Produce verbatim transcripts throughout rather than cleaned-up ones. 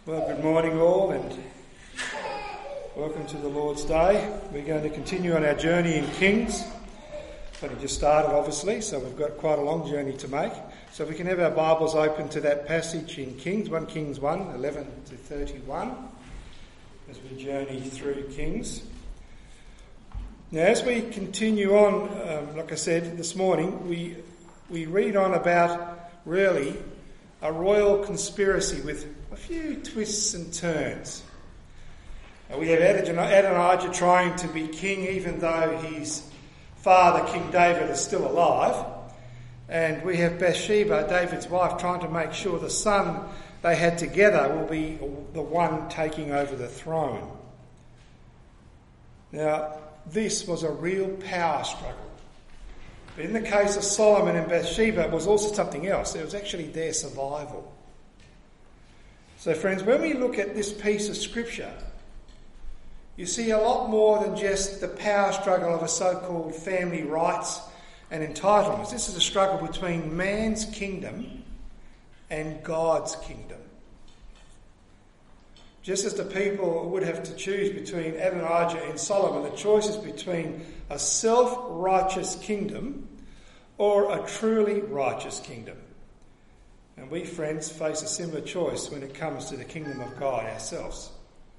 Well, good morning all, and welcome to the Lord's Day. We're going to continue on our journey in Kings. But it just started, obviously, so we've got quite a long journey to make. So we can have our Bibles open to that passage in Kings, First Kings one, eleven to thirty-one, as we journey through Kings. Now, as we continue on, um, like I said this morning, we we read on about, really, a royal conspiracy with a few twists and turns. Uh, we have Adonijah trying to be king even though his father, King David, is still alive. And we have Bathsheba, David's wife, trying to make sure the son they had together will be the one taking over the throne. Now, this was a real power struggle. But in the case of Solomon and Bathsheba, it was also something else. It was actually their survival. So, friends, when we look at this piece of scripture, you see a lot more than just the power struggle of a so-called family rights and entitlements. This is a struggle between man's kingdom and God's kingdom. Just as the people would have to choose between Adonijah and Solomon, the choice is between a self-righteous kingdom or a truly righteous kingdom. And we, friends, face a similar choice when it comes to the kingdom of God ourselves.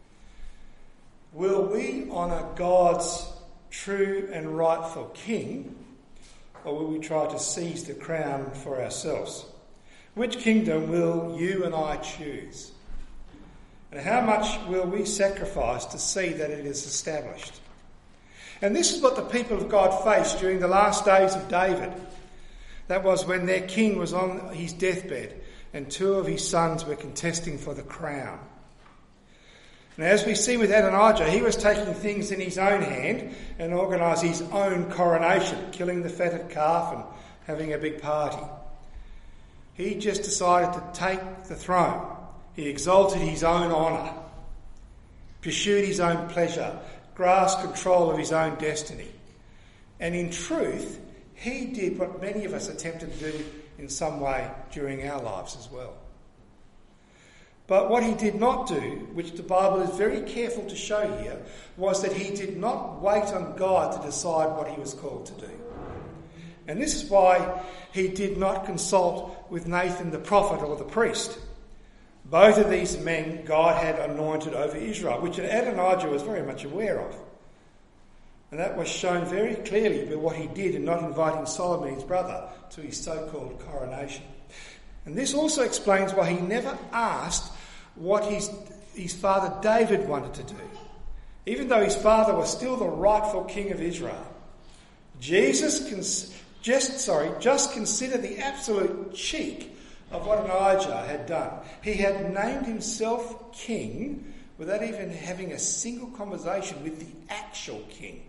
Will we honour God's true and rightful king, or will we try to seize the crown for ourselves? Which kingdom will you and I choose? And how much will we sacrifice to see that it is established? And this is what the people of God faced during the last days of David. That was when their king was on his deathbed and two of his sons were contesting for the crown. Now, as we see with Adonijah, he was taking things in his own hand and organising his own coronation, killing the fatted calf and having a big party. He just decided to take the throne. He exalted his own honour, pursued his own pleasure, grasped control of his own destiny. And in truth, he did what many of us attempted to do in some way during our lives as well. But what he did not do, which the Bible is very careful to show here, was that he did not wait on God to decide what he was called to do. And this is why he did not consult with Nathan the prophet or the priest. Both of these men God had anointed over Israel, which Adonijah was very much aware of. And that was shown very clearly by what he did in not inviting Solomon, his brother, to his so-called coronation. And this also explains why he never asked what his, his father David wanted to do, even though his father was still the rightful king of Israel. Jesus cons- just sorry, just consider the absolute cheek of what Adonijah had done. He had named himself king without even having a single conversation with the actual king.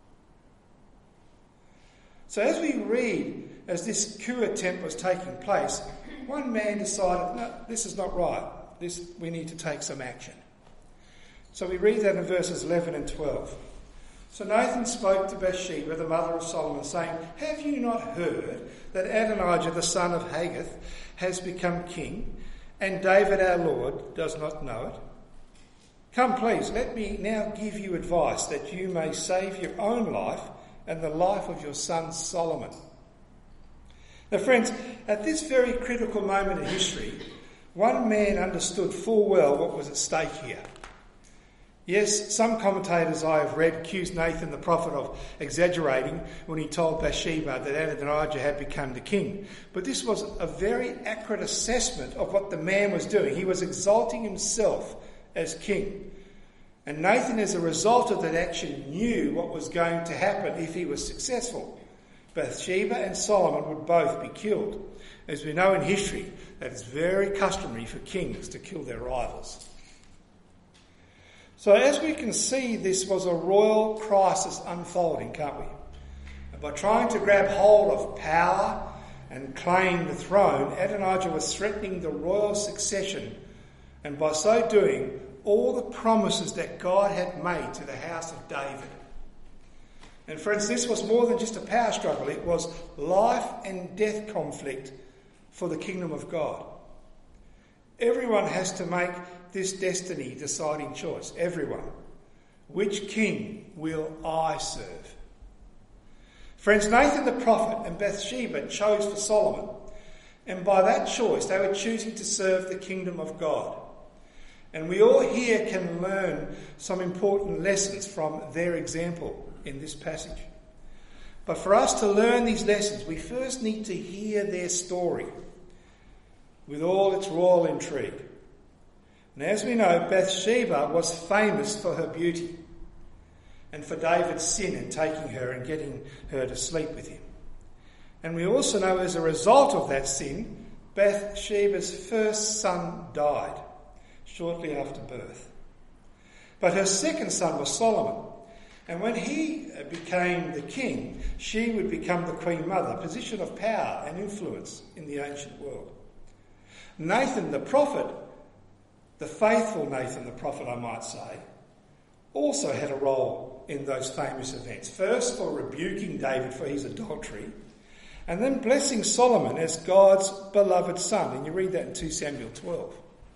So as we read, as this coup attempt was taking place, one man decided, no, this is not right. This, we need to take some action. So we read that in verses eleven and twelve. So Nathan spoke to Bathsheba, the mother of Solomon, saying, "Have you not heard that Adonijah, the son of Haggith, has become king, and David our Lord does not know it? Come, please, let me now give you advice that you may save your own life and the life of your son Solomon." Now, friends, at this very critical moment in history, one man understood full well what was at stake here. Yes, some commentators I have read accused Nathan the prophet of exaggerating when he told Bathsheba that Adonijah had become the king. But this was a very accurate assessment of what the man was doing. He was exalting himself as king. And Nathan, as a result of that action, knew what was going to happen if he was successful. Bathsheba and Solomon would both be killed. As we know in history, that is very customary for kings to kill their rivals. So as we can see, this was a royal crisis unfolding, can't we? And by trying to grab hold of power and claim the throne, Adonijah was threatening the royal succession, and by so doing, all the promises that God had made to the house of David. And friends, this was more than just a power struggle. It was life and death conflict for the kingdom of God. Everyone has to make this destiny deciding choice. Everyone. Which king will I serve? Friends, Nathan the prophet and Bathsheba chose for Solomon, and by that choice they were choosing to serve the kingdom of God. And we all here can learn some important lessons from their example in this passage. But for us to learn these lessons, we first need to hear their story with all its royal intrigue. And as we know, Bathsheba was famous for her beauty and for David's sin in taking her and getting her to sleep with him. And we also know as a result of that sin, Bathsheba's first son died shortly after birth. But her second son was Solomon. And when he became the king, she would become the queen mother, a position of power and influence in the ancient world. Nathan the prophet, the faithful Nathan the prophet, I might say, also had a role in those famous events. First, for rebuking David for his adultery, and then blessing Solomon as God's beloved son. And you read that in Second Samuel twelve.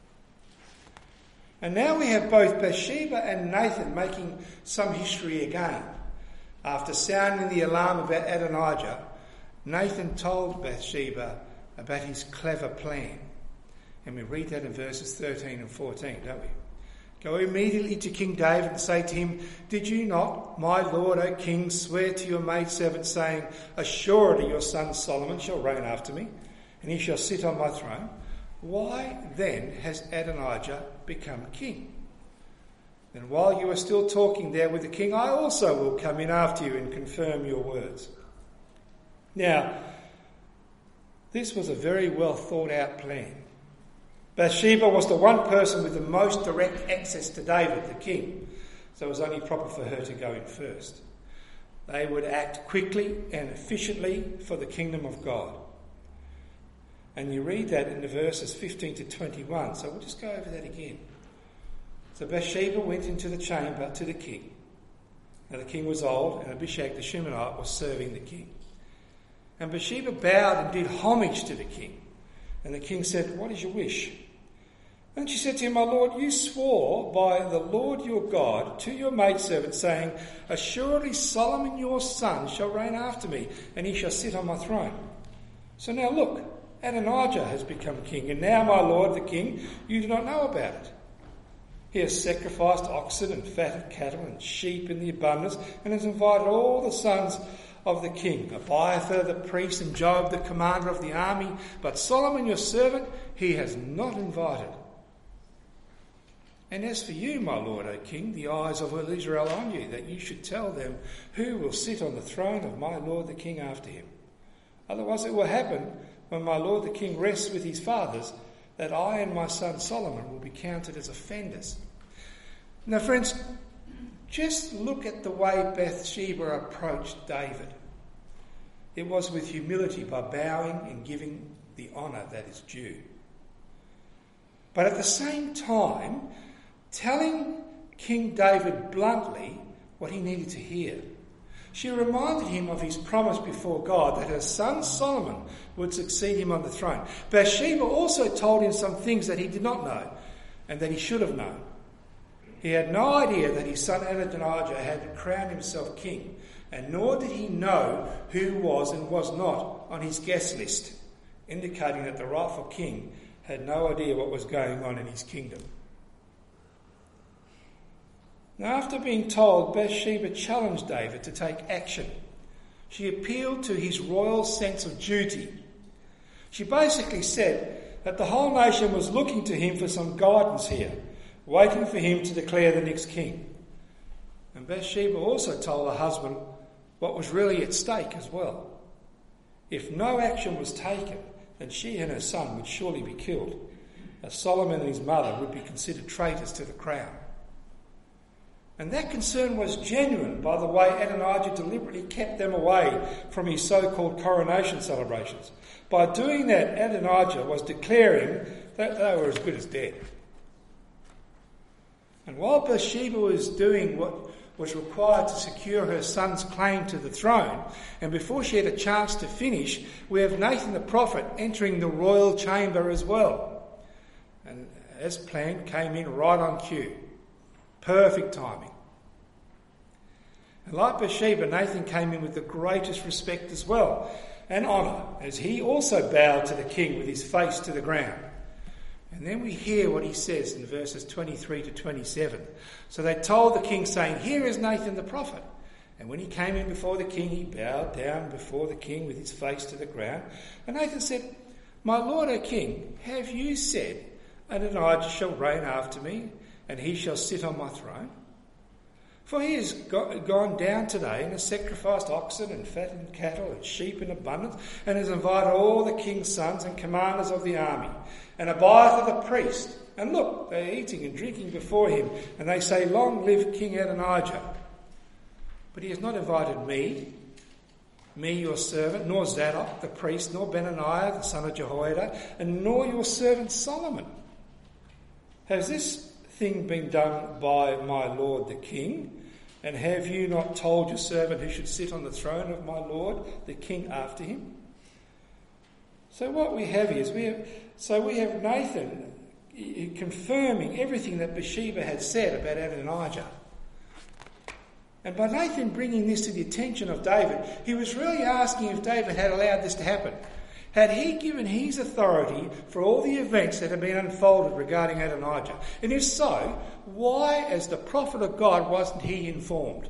And now we have both Bathsheba and Nathan making some history again. After sounding the alarm about Adonijah, Nathan told Bathsheba about his clever plan. And we read that in verses thirteen and fourteen, don't we? Go immediately to King David and say to him, "Did you not, my lord, O king, swear to your maidservant, saying, assuredly your son Solomon shall reign after me, and he shall sit on my throne? Why then has Adonijah become king? Then while you are still talking there with the king, I also will come in after you and confirm your words." Now, this was a very well thought out plan. Bathsheba was the one person with the most direct access to David, the king, so it was only proper for her to go in first. They would act quickly and efficiently for the kingdom of God. And you read that in the verses fifteen to twenty-one, so we'll just go over that again. So Bathsheba went into the chamber to the king. Now the king was old, and Abishag the Shunammite was serving the king. And Bathsheba bowed and did homage to the king. And the king said, "What is your wish?" And she said to him, "My lord, you swore by the Lord your God to your maidservant, saying, assuredly Solomon your son shall reign after me, and he shall sit on my throne. So now look, Adonijah has become king, and now, my lord the king, you do not know about it. He has sacrificed oxen and fatted cattle and sheep in the abundance, and has invited all the sons of the king, Abiathar the priest and Joab the commander of the army, but Solomon your servant he has not invited. And as for you, my lord, O king, the eyes of all Israel are on you, that you should tell them who will sit on the throne of my lord the king after him. Otherwise it will happen, when my lord the king rests with his fathers, that I and my son Solomon will be counted as offenders." Now friends, just look at the way Bathsheba approached David. It was with humility, by bowing and giving the honour that is due. But at the same time, telling King David bluntly what he needed to hear. She reminded him of his promise before God that her son Solomon would succeed him on the throne. Bathsheba also told him some things that he did not know and that he should have known. He had no idea that his son Adonijah had crowned himself king, and nor did he know who was and was not on his guest list, indicating that the rightful king had no idea what was going on in his kingdom. Now, after being told, Bathsheba challenged David to take action. She appealed to his royal sense of duty. She basically said that the whole nation was looking to him for some guidance here, waiting for him to declare the next king. And Bathsheba also told her husband what was really at stake as well. If no action was taken, then she and her son would surely be killed, as Solomon and his mother would be considered traitors to the crown. And that concern was genuine by the way Adonijah deliberately kept them away from his so-called coronation celebrations. By doing that, Adonijah was declaring that they were as good as dead. And while Bathsheba was doing what was required to secure her son's claim to the throne, and before she had a chance to finish, we have Nathan the prophet entering the royal chamber as well. and as planned, came in right on cue. Perfect timing. And like Bathsheba, Nathan came in with the greatest respect as well, and honour, as he also bowed to the king with his face to the ground. And then we hear what he says in verses twenty-three to twenty-seven. So they told the king, saying, "Here is Nathan the prophet." And when he came in before the king, he bowed down before the king with his face to the ground. And Nathan said, "My lord, O king, have you said, Adonijah shall reign after me, and he shall sit on my throne? For he has go- gone down today and has sacrificed oxen and fattened cattle and sheep in abundance, and has invited all the king's sons and commanders of the army, and Abiathar the priest. And look, they are eating and drinking before him, and they say, 'Long live King Adonijah.' But he has not invited me, me your servant, nor Zadok the priest, nor Benaniah the son of Jehoiada, and nor your servant Solomon. Has this thing been done by my lord the king? And have you not told your servant who should sit on the throne of my lord the king after him?" So what we have is, we have, so we have Nathan confirming everything that Bathsheba had said about Adonijah. And by Nathan bringing this to the attention of David, he was really asking if David had allowed this to happen. Had he given his authority for all the events that had been unfolded regarding Adonijah? And if so, why, as the prophet of God, wasn't he informed?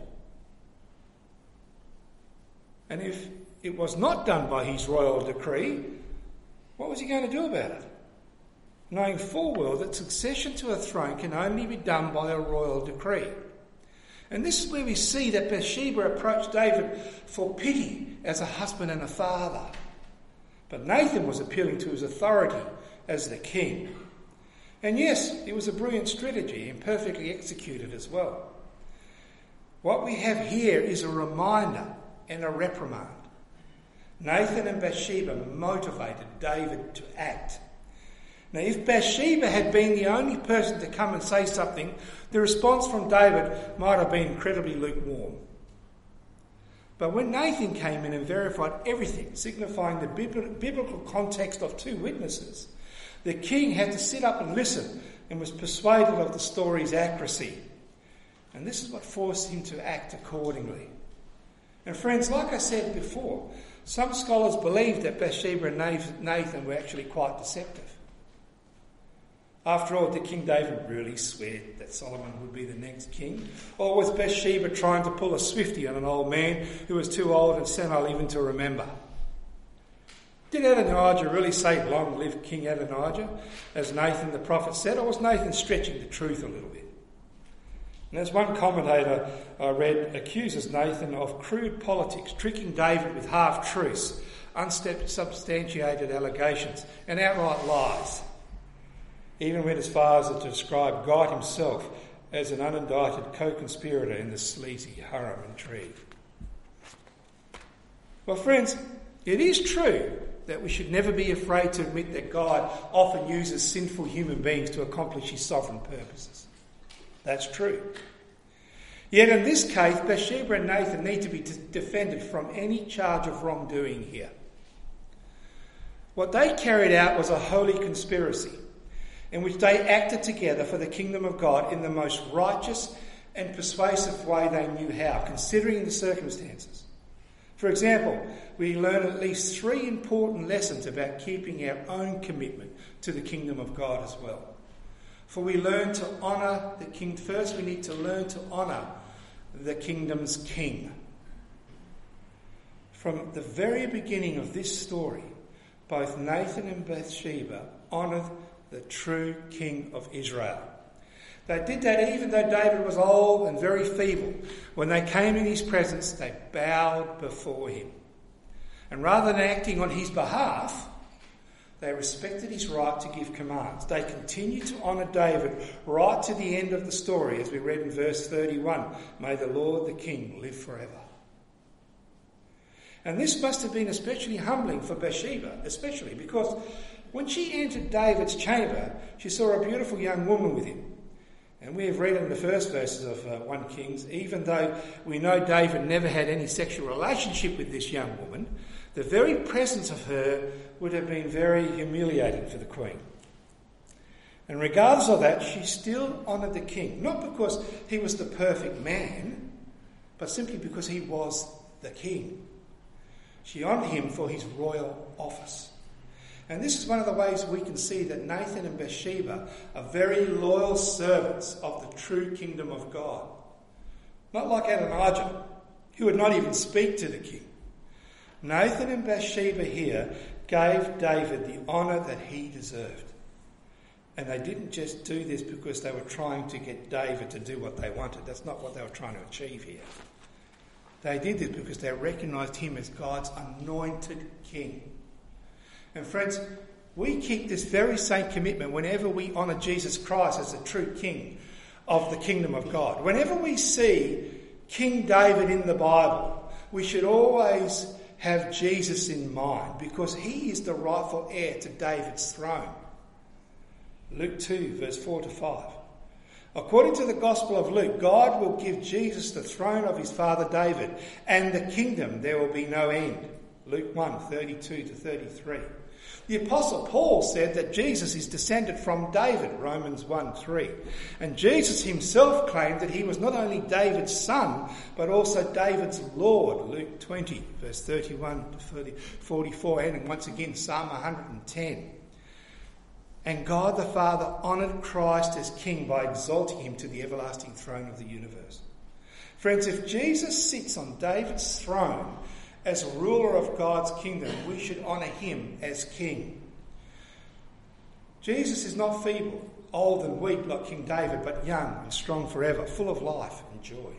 And if it was not done by his royal decree, what was he going to do about it? Knowing full well that succession to a throne can only be done by a royal decree. And this is where we see that Bathsheba approached David for pity as a husband and a father. But Nathan was appealing to his authority as the king. And yes, it was a brilliant strategy and perfectly executed as well. What we have here is a reminder and a reprimand. Nathan and Bathsheba motivated David to act. Now, if Bathsheba had been the only person to come and say something, the response from David might have been incredibly lukewarm. But when Nathan came in and verified everything, signifying the biblical context of two witnesses, the king had to sit up and listen and was persuaded of the story's accuracy. And this is what forced him to act accordingly. And friends, like I said before, some scholars believe that Bathsheba and Nathan were actually quite deceptive. After all, did King David really swear that Solomon would be the next king? Or was Bathsheba trying to pull a swifty on an old man who was too old and senile even to remember? Did Adonijah really say, "Long live King Adonijah," as Nathan the prophet said, or was Nathan stretching the truth a little bit? And as one commentator I read accuses Nathan of crude politics, tricking David with half-truths, unsubstantiated allegations, and outright lies. Even went as far as to describe God himself as an unindicted co-conspirator in the sleazy harem intrigue. Well, friends, it is true that we should never be afraid to admit that God often uses sinful human beings to accomplish his sovereign purposes. That's true. Yet in this case, Bathsheba and Nathan need to be t- defended from any charge of wrongdoing here. What they carried out was a holy conspiracy, in which they acted together for the kingdom of God in the most righteous and persuasive way they knew how, considering the circumstances. For example, we learn at least three important lessons about keeping our own commitment to the kingdom of God as well. For we learn to honour the king. First, we need to learn to honour the kingdom's king. From the very beginning of this story, both Nathan and Bathsheba honoured the true king of Israel. They did that even though David was old and very feeble. When they came in his presence, they bowed before him. And rather than acting on his behalf, they respected his right to give commands. They continued to honour David right to the end of the story, as we read in verse thirty-one. May the Lord the King live forever. And this must have been especially humbling for Bathsheba, especially because when she entered David's chamber, she saw a beautiful young woman with him. And we have read in the first verses of uh, First Kings, even though we know David never had any sexual relationship with this young woman, the very presence of her would have been very humiliating for the queen. And regardless of that, she still honoured the king, not because he was the perfect man, but simply because he was the king. She honoured him for his royal office. And this is one of the ways we can see that Nathan and Bathsheba are very loyal servants of the true kingdom of God. Not like Adonijah, who would not even speak to the king. Nathan and Bathsheba here gave David the honour that he deserved. And they didn't just do this because they were trying to get David to do what they wanted. That's not what they were trying to achieve here. They did this because they recognised him as God's anointed king. And friends, we keep this very same commitment whenever we honour Jesus Christ as the true king of the kingdom of God. Whenever we see King David in the Bible, we should always have Jesus in mind because he is the rightful heir to David's throne. Luke two, verse four to five. According to the Gospel of Luke, God will give Jesus the throne of his father David, and the kingdom there will be no end. Luke one, thirty-two to thirty-three. The Apostle Paul said that Jesus is descended from David, Romans one, three. And Jesus himself claimed that he was not only David's son, but also David's Lord, Luke twenty, verse thirty-one to forty-four, and once again Psalm one hundred ten. And God the Father honoured Christ as King by exalting him to the everlasting throne of the universe. Friends, if Jesus sits on David's throne as a ruler of God's kingdom, we should honour him as King. Jesus is not feeble, old and weak like King David, but young and strong forever, full of life and joy.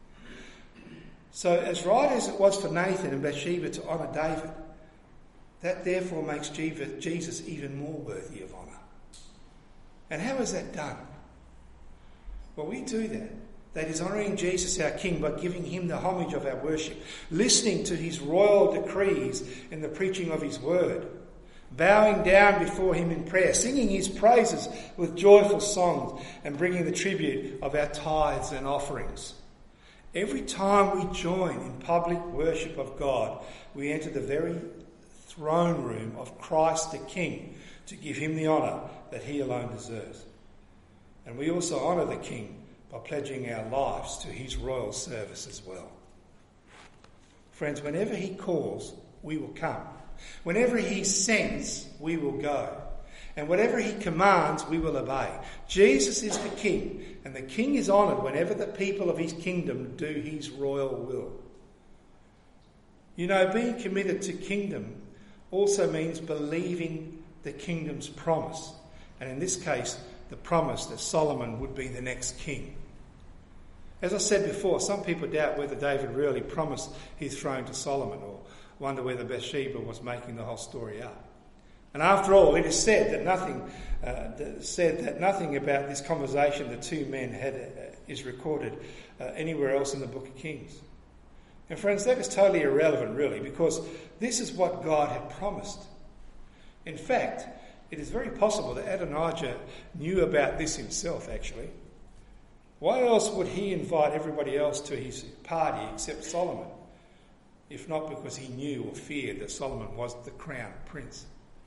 So as right as it was for Nathan and Bathsheba to honour David, that therefore makes Jesus even more worthy of honour. And how is that done? Well, we do that. That is honouring Jesus, our King, by giving him the homage of our worship, listening to his royal decrees in the preaching of his word, bowing down before him in prayer, singing his praises with joyful songs, and bringing the tribute of our tithes and offerings. Every time we join in public worship of God, we enter the very throne room of Christ the King to give him the honour that he alone deserves. And we also honour the King by pledging our lives to his royal service as well. Friends, whenever he calls, we will come. Whenever he sends, we will go. And whatever he commands, we will obey. Jesus is the King, and the King is honoured whenever the people of his kingdom do his royal will. You know, being committed to kingdom also means believing the kingdom's promise. And in this case, the promise that Solomon would be the next king. As I said before, some people doubt whether David really promised his throne to Solomon, or wonder whether Bathsheba was making the whole story up. And after all, it is said that nothing uh, said that nothing about this conversation the two men had uh, is recorded uh, anywhere else in the Book of Kings. And friends, that is totally irrelevant, really, because this is what God had promised. In fact, it is very possible that Adonijah knew about this himself, actually. Why else would he invite everybody else to his party except Solomon, if not because he knew or feared that Solomon was the crown prince?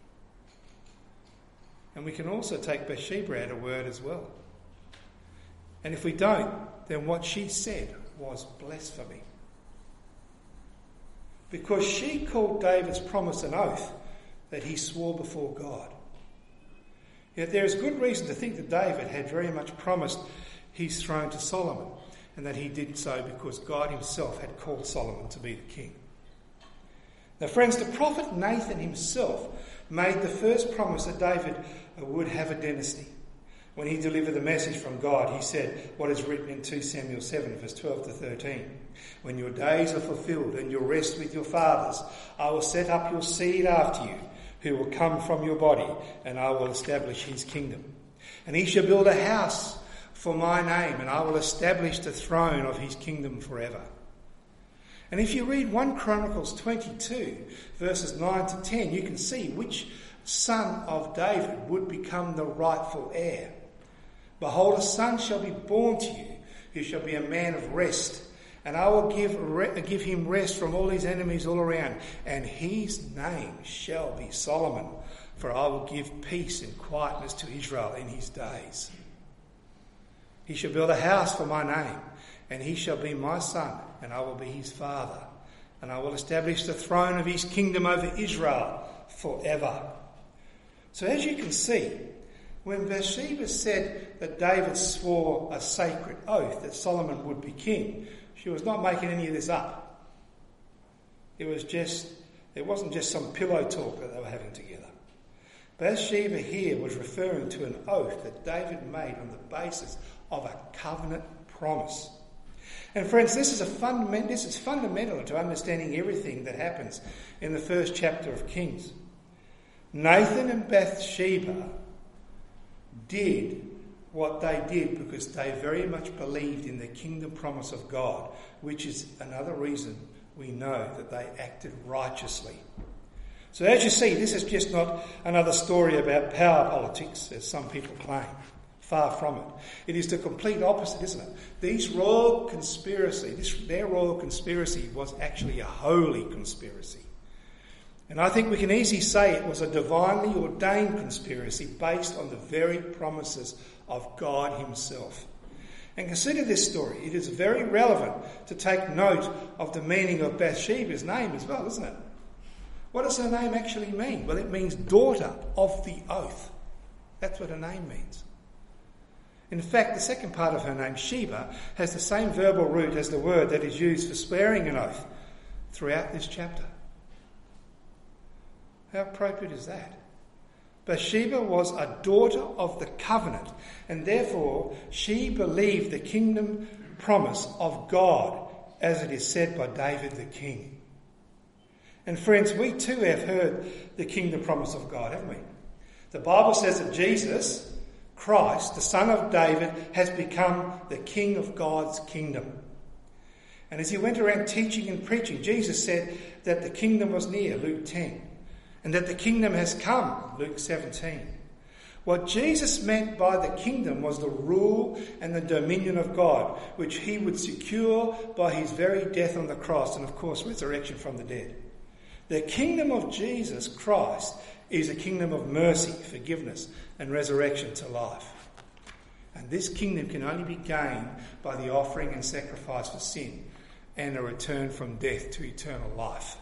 And we can also take Bathsheba at her word as well. And if we don't, then what she said was blasphemy. Because she called David's promise an oath that he swore before God. Yet there is good reason to think that David had very much promised his throne to Solomon, and that he did so because God himself had called Solomon to be the king. Now friends, the prophet Nathan himself made the first promise that David would have a dynasty. When he delivered the message from God, he said what is written in Second Samuel seven, verse twelve to thirteen. When your days are fulfilled and your rest with your fathers, I will set up your seed after you, who will come from your body, and I will establish his kingdom. And he shall build a house for my name, and I will establish the throne of his kingdom forever. And if you read First Chronicles twenty-two, verses nine to ten, you can see which son of David would become the rightful heir. Behold, a son shall be born to you, who shall be a man of rest, and I will give re- give him rest from all his enemies all around, and his name shall be Solomon. for I will give peace and quietness to Israel in his days. He shall build a house for my name, and he shall be my son, and I will be his father. And I will establish the throne of his kingdom over Israel forever. So as you can see, when Bathsheba said that David swore a sacred oath that Solomon would be king, she was not making any of this up. It was just, it wasn't just some pillow talk that they were having together. Bathsheba here was referring to an oath that David made on the basis of a covenant promise. And friends, this is a fundament, this is fundamental to understanding everything that happens in the first chapter of Kings. Nathan and Bathsheba did what they did because they very much believed in the kingdom promise of God, which is another reason we know that they acted righteously. So as you see, this is just not another story about power politics, as some people claim. Far from it. It is the complete opposite, isn't it? These royal conspiracy, this, their royal conspiracy was actually a holy conspiracy. And I think we can easily say it was a divinely ordained conspiracy based on the very promises of God himself. And consider this story. It is very relevant to take note of the meaning of Bathsheba's name as well, isn't it? What does her name actually mean? Well, it means daughter of the oath. That's what her name means. In fact, the second part of her name, Sheba, has the same verbal root as the word that is used for swearing an oath throughout this chapter. How appropriate is that? Bathsheba was a daughter of the covenant, and therefore she believed the kingdom promise of God, as it is said by David the king. And friends, we too have heard the kingdom promise of God, haven't we? The Bible says that Jesus, Christ, the son of David, has become the king of God's kingdom. And as he went around teaching and preaching, Jesus said that the kingdom was near, Luke ten, and that the kingdom has come, Luke seventeen. What Jesus meant by the kingdom was the rule and the dominion of God, which he would secure by his very death on the cross and, of course, resurrection from the dead. The kingdom of Jesus Christ is a kingdom of mercy, forgiveness, and resurrection to life. And this kingdom can only be gained by the offering and sacrifice for sin and a return from death to eternal life.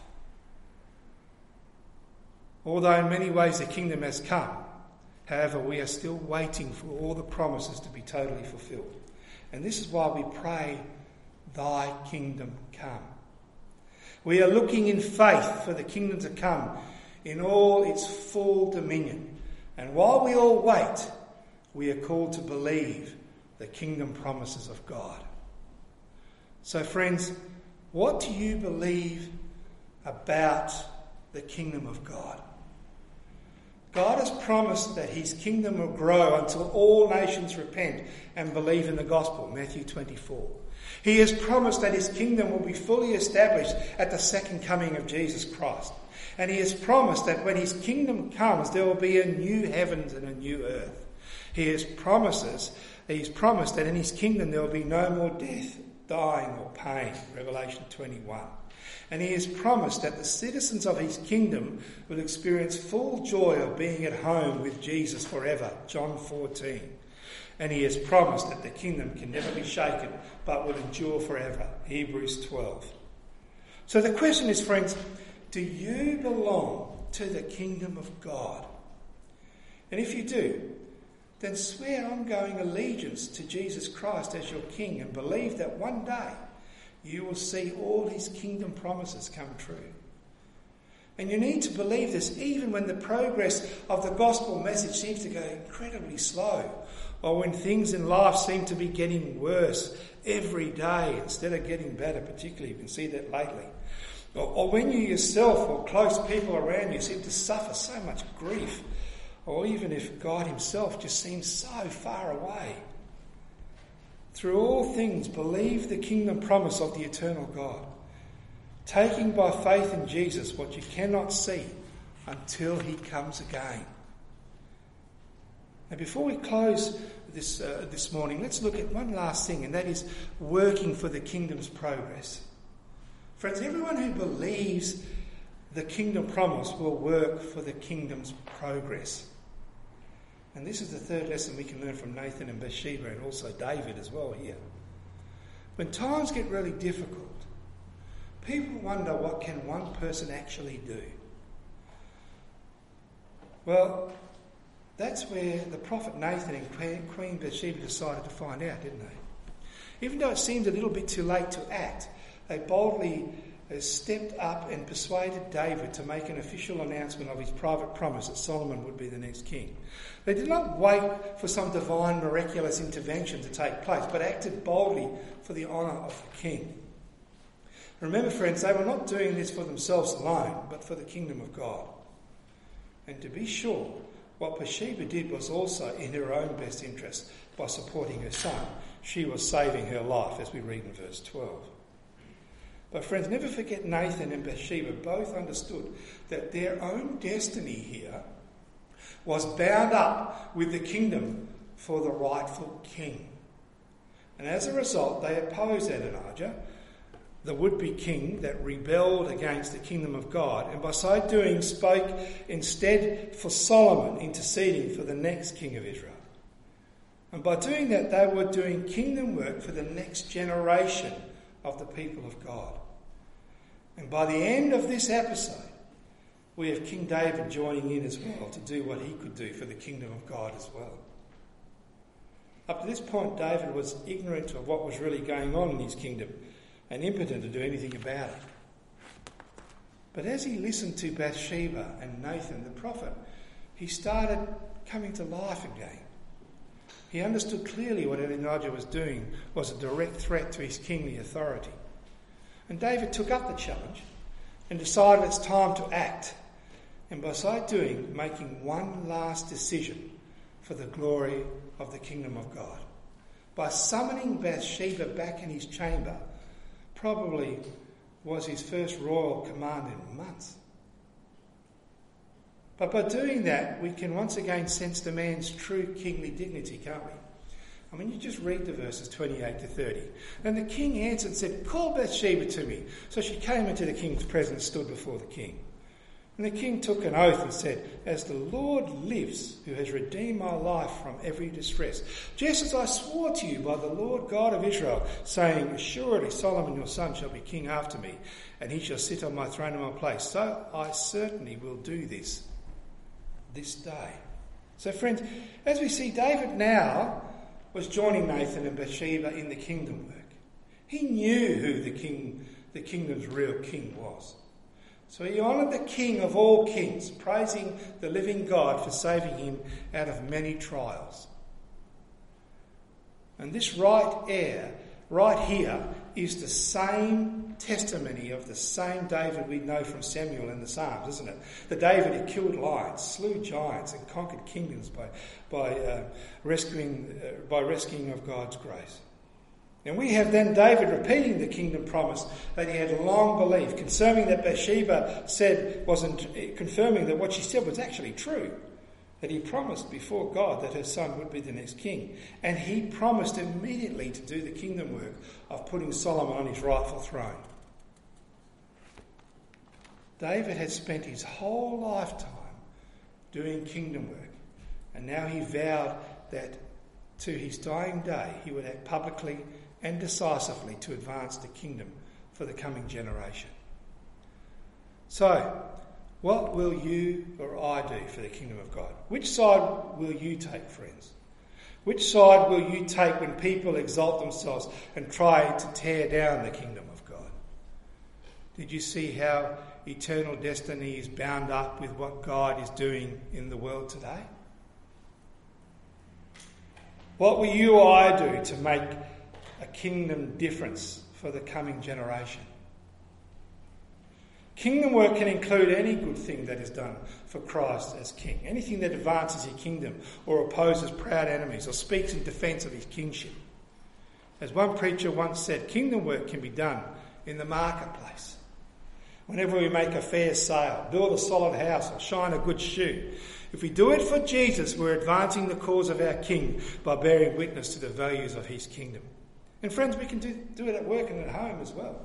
Although in many ways the kingdom has come, however, we are still waiting for all the promises to be totally fulfilled. And this is why we pray, thy kingdom come. We are looking in faith for the kingdom to come in all its full dominion. And while we all wait, we are called to believe the kingdom promises of God. So friends, what do you believe about the kingdom of God? God has promised that his kingdom will grow until all nations repent and believe in the gospel, Matthew twenty-four. He has promised that his kingdom will be fully established at the second coming of Jesus Christ. And he has promised that when his kingdom comes, there will be a new heavens and a new earth. He has promises, he's promised that in his kingdom there will be no more death, dying or pain, Revelation twenty-one. And he has promised that the citizens of his kingdom will experience full joy of being at home with Jesus forever, John fourteen. And he has promised that the kingdom can never be shaken, but will endure forever, Hebrews twelve. So the question is, friends, do you belong to the kingdom of God? And if you do, then swear ongoing allegiance to Jesus Christ as your king and believe that one day you will see all his kingdom promises come true. And you need to believe this even when the progress of the gospel message seems to go incredibly slow, or when things in life seem to be getting worse every day instead of getting better, particularly you can see that lately. Or, or when you yourself or close people around you seem to suffer so much grief, or even if God himself just seems so far away. Through all things, believe the kingdom promise of the eternal God, taking by faith in Jesus what you cannot see until he comes again. Now, before we close this uh, this morning, let's look at one last thing, and that is working for the kingdom's progress. Friends, everyone who believes the kingdom promise will work for the kingdom's progress. And this is the third lesson we can learn from Nathan and Bathsheba, and also David as well here. When times get really difficult, people wonder, what can one person actually do? Well, that's where the prophet Nathan and Queen Bathsheba decided to find out, didn't they? Even though it seemed a little bit too late to act, they boldly stepped up and persuaded David to make an official announcement of his private promise that Solomon would be the next king. They did not wait for some divine miraculous intervention to take place, but acted boldly for the honour of the king. Remember, friends, they were not doing this for themselves alone, but for the kingdom of God. And to be sure, what Bathsheba did was also in her own best interest by supporting her son. She was saving her life, as we read in verse twelve. But friends, never forget Nathan and Bathsheba both understood that their own destiny here was bound up with the kingdom for the rightful king. And as a result, they opposed Adonijah, the would-be king that rebelled against the kingdom of God, and by so doing spoke instead for Solomon, interceding for the next king of Israel. And by doing that, they were doing kingdom work for the next generation of the people of God. And by the end of this episode, we have King David joining in as well to do what he could do for the kingdom of God as well. Up to this point, David was ignorant of what was really going on in his kingdom and impotent to do anything about it. But as he listened to Bathsheba and Nathan the prophet, he started coming to life again. He understood clearly what Adonijah was doing was a direct threat to his kingly authority. And David took up the challenge and decided it's time to act, and by so doing, making one last decision for the glory of the kingdom of God. By summoning Bathsheba back in his chamber, probably was his first royal command in months. But by doing that, we can once again sense the man's true kingly dignity, can't we? I mean, you just read the verses twenty-eight to thirty. And the king answered and said, "Call Bathsheba to me." So she came into the king's presence and stood before the king. And the king took an oath and said, "As the Lord lives, who has redeemed my life from every distress, just as I swore to you by the Lord God of Israel, saying, Assuredly Solomon your son shall be king after me, and he shall sit on my throne in my place. So I certainly will do this this day." So friends, as we see, David now was joining Nathan and Bathsheba in the kingdom work. He knew who the king, the kingdom's real king was. So he honoured the King of all kings, praising the living God for saving him out of many trials. And this right heir, right here, is the same testimony of the same David we know from Samuel in the Psalms, isn't it? The David who killed lions, slew giants, and conquered kingdoms by by uh, rescuing uh, by rescuing of God's grace. And we have then David repeating the kingdom promise that he had long believed, confirming that Bathsheba said wasn't confirming that what she said was actually true. That he promised before God that her son would be the next king. And he promised immediately to do the kingdom work of putting Solomon on his rightful throne. David had spent his whole lifetime doing kingdom work. And now he vowed that to his dying day he would act publicly and decisively to advance the kingdom for the coming generation. So, what will you or I do for the kingdom of God? Which side will you take, friends? Which side will you take when people exalt themselves and try to tear down the kingdom of God? Did you see how eternal destiny is bound up with what God is doing in the world today? What will you or I do to make a kingdom difference for the coming generation? Kingdom work can include any good thing that is done for Christ as King, anything that advances his kingdom or opposes proud enemies or speaks in defence of his kingship. As one preacher once said, kingdom work can be done in the marketplace. Whenever we make a fair sale, build a solid house or shine a good shoe, if we do it for Jesus, we're advancing the cause of our King by bearing witness to the values of his kingdom. And friends, we can do, do it at work and at home as well.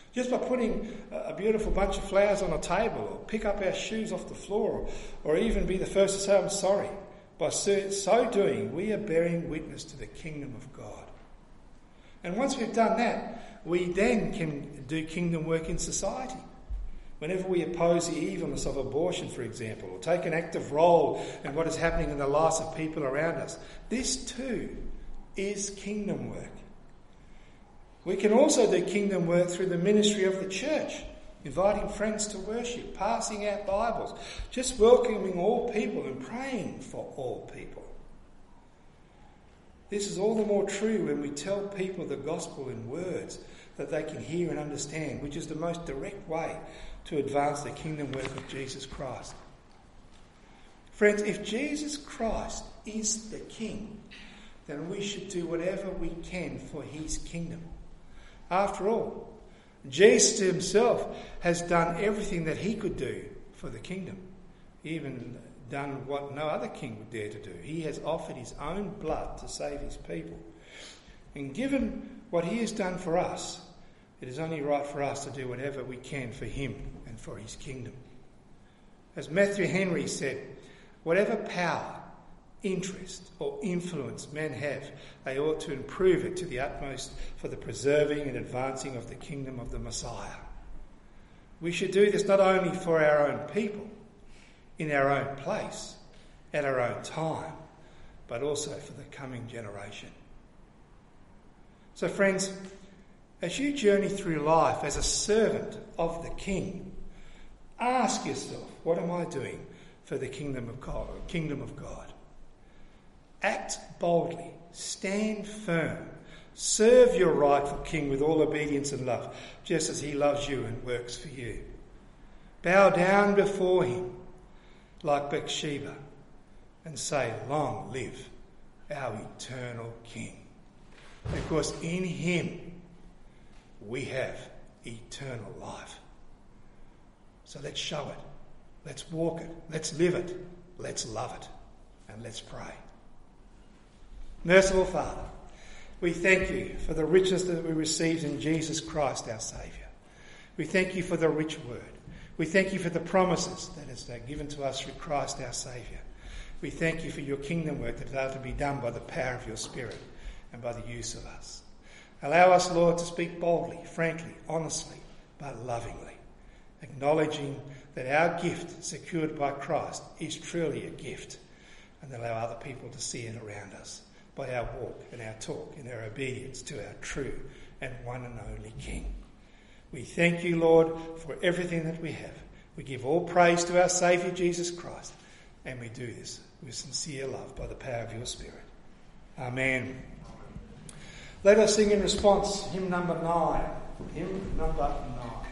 Just by putting a beautiful bunch of flowers on a table, or pick up our shoes off the floor, or, or even be the first to say, I'm sorry. By so doing, we are bearing witness to the kingdom of God. And once we've done that, we then can do kingdom work in society. Whenever we oppose the evilness of abortion, for example, or take an active role in what is happening in the lives of people around us, this too is kingdom work. We can also do kingdom work through the ministry of the church, inviting friends to worship, passing out Bibles, just welcoming all people and praying for all people. This is all the more true when we tell people the gospel in words that they can hear and understand, which is the most direct way to advance the kingdom work of Jesus Christ. Friends, if Jesus Christ is the King, then we should do whatever we can for his kingdom. After all, Jesus himself has done everything that he could do for the kingdom. He even done what no other king would dare to do. He has offered his own blood to save his people. And given what he has done for us, it is only right for us to do whatever we can for him and for his kingdom. As Matthew Henry said, whatever power, interest or influence men have, they ought to improve it to the utmost for the preserving and advancing of the kingdom of the Messiah. We should do this not only for our own people, in our own place, at our own time, but also for the coming generation. So friends, as you journey through life as a servant of the King, ask yourself, what am I doing for the kingdom of God? Kingdom of God? Act boldly, stand firm, serve your rightful King with all obedience and love, just as he loves you and works for you. Bow down before him like Bathsheba and say, long live our eternal King. Because in him we have eternal life. So let's show it, let's walk it, let's live it, let's love it, and let's pray. Merciful Father, we thank you for the richness that we received in Jesus Christ, our Saviour. We thank you for the rich word. We thank you for the promises that is given to us through Christ, our Saviour. We thank you for your kingdom work that is able to be done by the power of your Spirit and by the use of us. Allow us, Lord, to speak boldly, frankly, honestly, but lovingly, acknowledging that our gift secured by Christ is truly a gift, and allow other people to see it around us by our walk and our talk and our obedience to our true and one and only King. We thank you, Lord, for everything that we have. We give all praise to our Saviour, Jesus Christ, and we do this with sincere love by the power of your Spirit. Amen. Let us sing in response hymn number nine. Hymn number nine.